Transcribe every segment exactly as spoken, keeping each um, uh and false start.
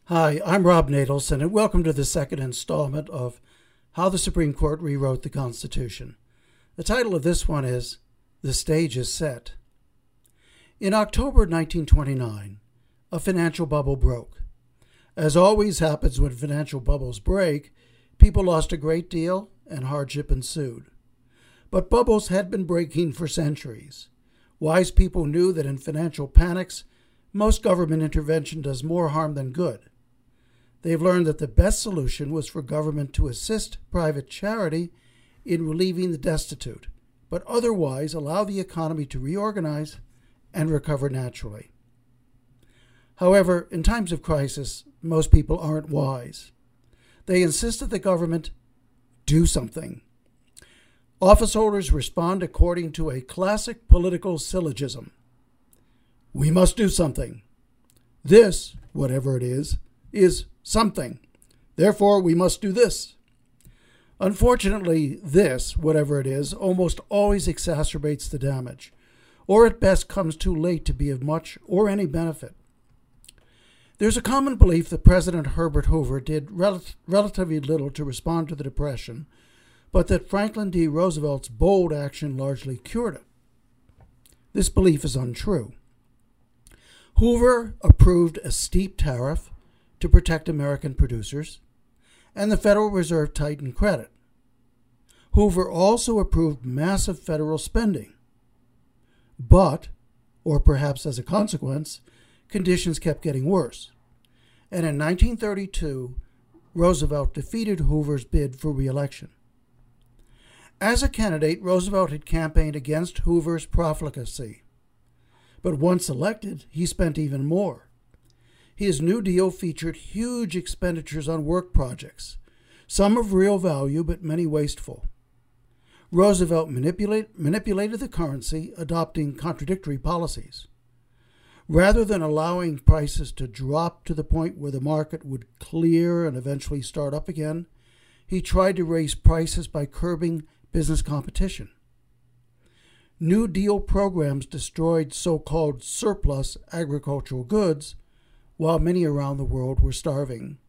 Hi, I'm Rob Nadelson, and welcome to the second installment of How the Supreme Court Rewrote the Constitution. The title of this one is The Stage is Set. In October nineteen twenty-nine, a financial bubble broke. As always happens when financial bubbles break, people lost a great deal and hardship ensued. But bubbles had been breaking for centuries. Wise people knew that in financial panics, most government intervention does more harm than good. They've learned that the best solution was for government to assist private charity in relieving the destitute, but otherwise allow the economy to reorganize and recover naturally. However, in times of crisis, most people aren't wise. They insist that the government do something. Office holders respond according to a classic political syllogism. We must do something. This, whatever it is, is something. Therefore, we must do this. Unfortunately, this, whatever it is, almost always exacerbates the damage, or at best comes too late to be of much or any benefit. There's a common belief that President Herbert Hoover did rel- relatively little to respond to the Depression, but that Franklin D. Roosevelt's bold action largely cured it. This belief is untrue. Hoover approved a steep tariff to protect American producers, and the Federal Reserve tightened credit. Hoover also approved massive federal spending. But, or perhaps as a consequence, conditions kept getting worse. And in nineteen thirty-two, Roosevelt defeated Hoover's bid for re-election. As a candidate, Roosevelt had campaigned against Hoover's profligacy. But once elected, he spent even more. His New Deal featured huge expenditures on work projects, some of real value but many wasteful. Roosevelt manipulate, manipulated the currency, adopting contradictory policies. Rather than allowing prices to drop to the point where the market would clear and eventually start up again, he tried to raise prices by curbing business competition. New Deal programs destroyed so-called surplus agricultural goods, while many around the world were starving.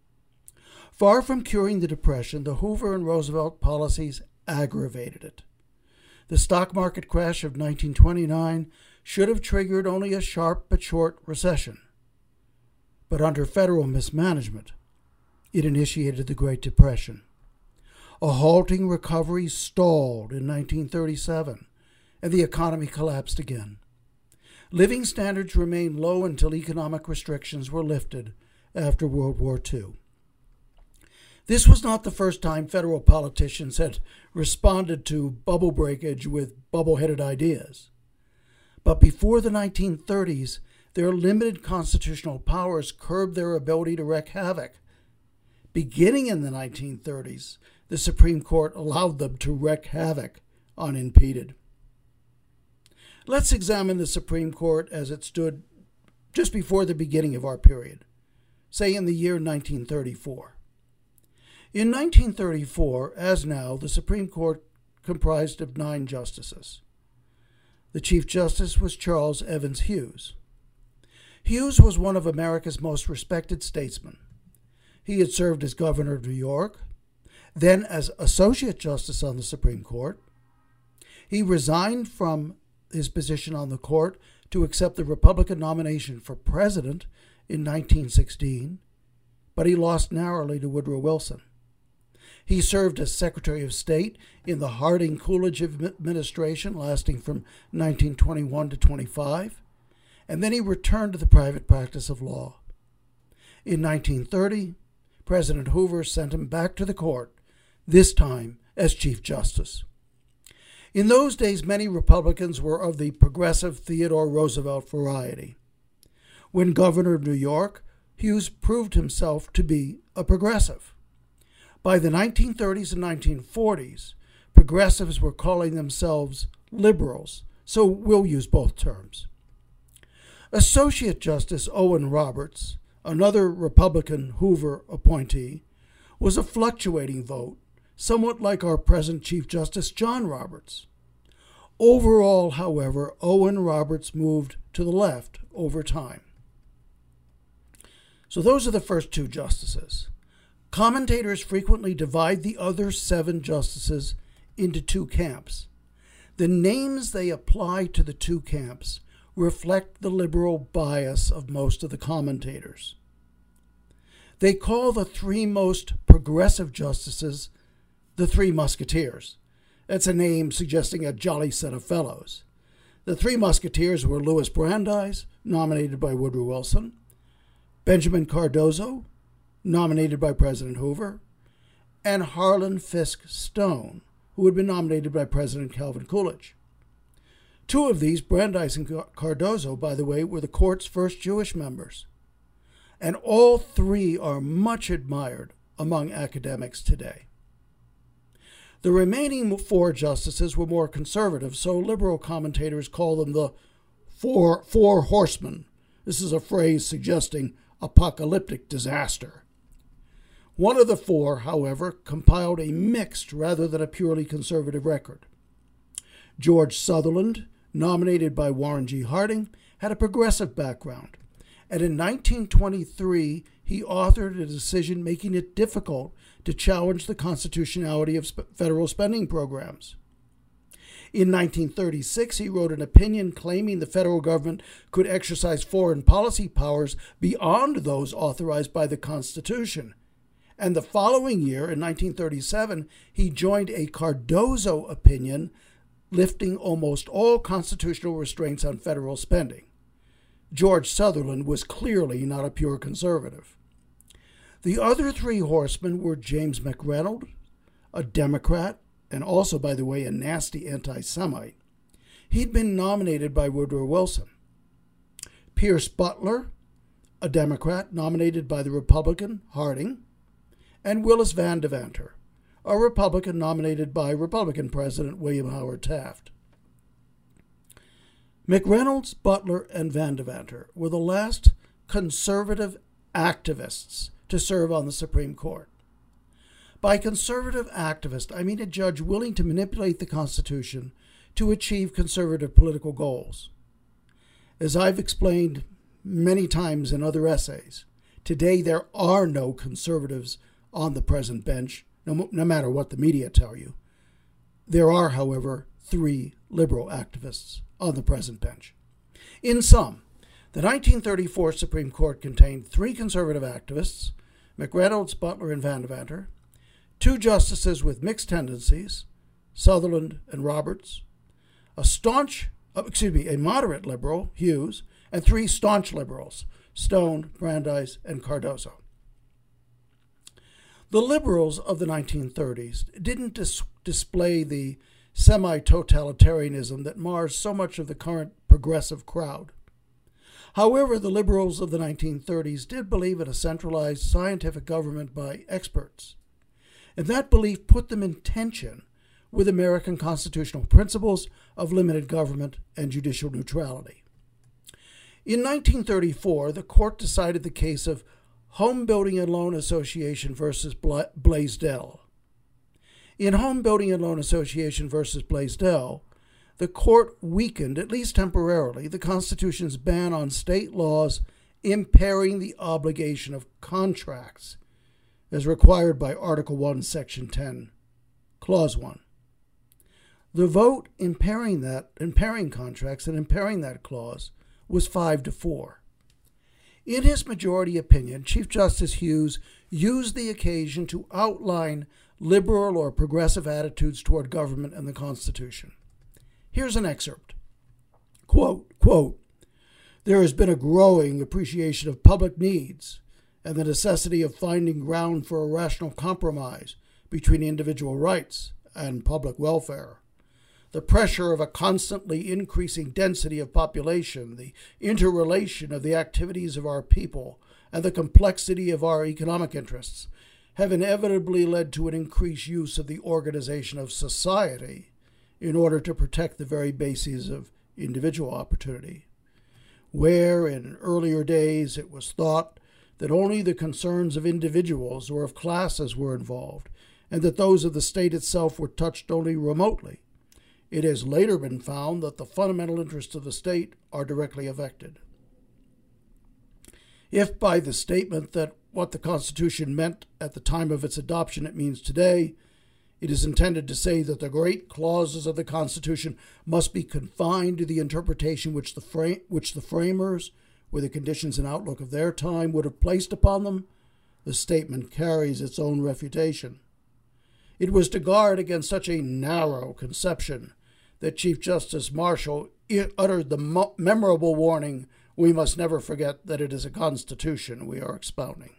Far from curing the Depression, the Hoover and Roosevelt policies aggravated it. The stock market crash of nineteen twenty-nine should have triggered only a sharp but short recession. But under federal mismanagement, it initiated the Great Depression. A halting recovery stalled in nineteen thirty-seven, and the economy collapsed again. Living standards remained low until economic restrictions were lifted after World War Two. This was not the first time federal politicians had responded to bubble breakage with bubble-headed ideas. But before the nineteen thirties, their limited constitutional powers curbed their ability to wreak havoc. Beginning in the nineteen thirties, the Supreme Court allowed them to wreak havoc unimpeded. Let's examine the Supreme Court as it stood just before the beginning of our period, say in the year nineteen thirty-four. In nineteen thirty-four, as now, the Supreme Court comprised of nine justices. The Chief Justice was Charles Evans Hughes. Hughes was one of America's most respected statesmen. He had served as governor of New York, then as Associate Justice on the Supreme Court. He resigned from his position on the court to accept the Republican nomination for president in nineteen sixteen, but he lost narrowly to Woodrow Wilson. He served as Secretary of State in the Harding-Coolidge administration lasting from nineteen twenty-one to twenty-five, and then he returned to the private practice of law. In nineteen thirty, President Hoover sent him back to the court, this time as Chief Justice. In those days, many Republicans were of the progressive Theodore Roosevelt variety. When governor of New York, Hughes proved himself to be a progressive. By the nineteen thirties and nineteen forties, progressives were calling themselves liberals, so we'll use both terms. Associate Justice Owen Roberts, another Republican Hoover appointee, was a fluctuating vote, somewhat like our present Chief Justice John Roberts. Overall, however, Owen Roberts moved to the left over time. So those are the first two justices. Commentators frequently divide the other seven justices into two camps. The names they apply to the two camps reflect the liberal bias of most of the commentators. They call the three most progressive justices the Three Musketeers. That's a name suggesting a jolly set of fellows. The Three Musketeers were Louis Brandeis, nominated by Woodrow Wilson, Benjamin Cardozo, nominated by President Hoover, and Harlan Fiske Stone, who had been nominated by President Calvin Coolidge. Two of these, Brandeis and Cardozo, by the way, were the court's first Jewish members, and all three are much admired among academics today. The remaining four justices were more conservative, so liberal commentators call them the Four, four Horsemen. This is a phrase suggesting apocalyptic disaster. One of the four, however, compiled a mixed rather than a purely conservative record. George Sutherland, nominated by Warren G. Harding, had a progressive background, and in nineteen twenty-three he authored a decision making it difficult to challenge the constitutionality of sp- federal spending programs. In nineteen thirty-six, he wrote an opinion claiming the federal government could exercise foreign policy powers beyond those authorized by the Constitution. And the following year, in nineteen thirty-seven, he joined a Cardozo opinion lifting almost all constitutional restraints on federal spending. George Sutherland was clearly not a pure conservative. The other three horsemen were James McReynolds, a Democrat, and also, by the way, a nasty anti-Semite. He'd been nominated by Woodrow Wilson. Pierce Butler, a Democrat, nominated by the Republican Harding, and Willis Van Devanter, a Republican nominated by Republican President William Howard Taft. McReynolds, Butler, and Van Devanter were the last conservative activists to serve on the Supreme Court. By conservative activist, I mean a judge willing to manipulate the Constitution to achieve conservative political goals. As I've explained many times in other essays, today there are no conservatives on the present bench, no, no matter what the media tell you. There are, however, three liberal activists on the present bench. In sum, the nineteen thirty-four Supreme Court contained three conservative activists, McReynolds, Butler, and Van Devanter, two justices with mixed tendencies, Sutherland and Roberts, a staunch, uh, excuse me, a moderate liberal, Hughes, and three staunch liberals, Stone, Brandeis, and Cardozo. The liberals of the nineteen thirties didn't dis- display the semi-totalitarianism that mars so much of the current progressive crowd. However, the liberals of the nineteen thirties did believe in a centralized scientific government by experts, and that belief put them in tension with American constitutional principles of limited government and judicial neutrality. In nineteen thirty-four, the court decided the case of Home Building and Loan Association versus Bla- Blaisdell. In Home Building and Loan Association versus Blaisdell, the court weakened, at least temporarily, the Constitution's ban on state laws impairing the obligation of contracts, as required by Article one, Section ten, Clause one. The vote impairing that, impairing contracts and impairing that clause was five to four. In his majority opinion, Chief Justice Hughes used the occasion to outline liberal or progressive attitudes toward government and the Constitution. Here's an excerpt. Quote, quote, "There has been a growing appreciation of public needs and the necessity of finding ground for a rational compromise between individual rights and public welfare. The pressure of a constantly increasing density of population, the interrelation of the activities of our people, and the complexity of our economic interests have inevitably led to an increased use of the organization of society in order to protect the very bases of individual opportunity. Where in earlier days it was thought that only the concerns of individuals or of classes were involved, and that those of the state itself were touched only remotely, it has later been found that the fundamental interests of the state are directly affected. If by the statement that what the Constitution meant at the time of its adoption it means today, it is intended to say that the great clauses of the Constitution must be confined to the interpretation which the, fra- which the framers, with the conditions and outlook of their time, would have placed upon them, the statement carries its own refutation. It was to guard against such a narrow conception that Chief Justice Marshall uttered the mo- memorable warning, "We must never forget that it is a Constitution we are expounding."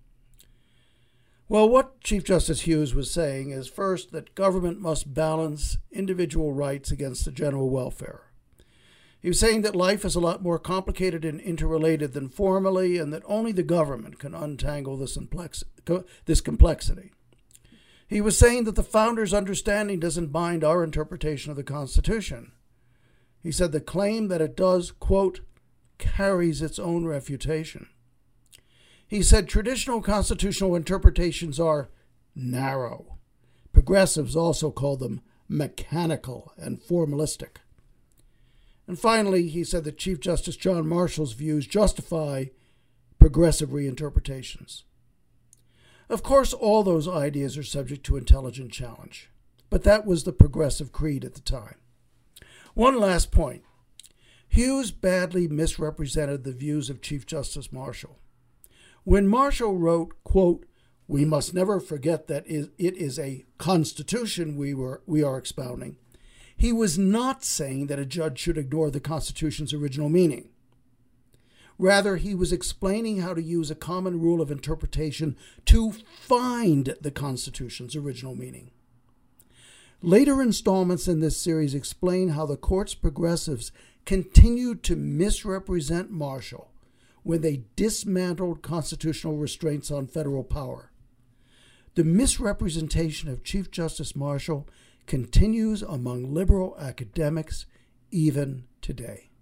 Well, what Chief Justice Hughes was saying is, first, that government must balance individual rights against the general welfare. He was saying that life is a lot more complicated and interrelated than formerly, and that only the government can untangle this, implex- this complexity. He was saying that the founders' understanding doesn't bind our interpretation of the Constitution. He said the claim that it does, quote, carries its own refutation. He said traditional constitutional interpretations are narrow. Progressives also call them mechanical and formalistic. And finally, he said that Chief Justice John Marshall's views justify progressive reinterpretations. Of course, all those ideas are subject to intelligent challenge, but that was the progressive creed at the time. One last point. Hughes badly misrepresented the views of Chief Justice Marshall. When Marshall wrote, quote, "We must never forget that it is a Constitution we were we are expounding," he was not saying that a judge should ignore the Constitution's original meaning. Rather, he was explaining how to use a common rule of interpretation to find the Constitution's original meaning. Later installments in this series explain how the court's progressives continued to misrepresent Marshall when they dismantled constitutional restraints on federal power. The misrepresentation of Chief Justice Marshall continues among liberal academics even today.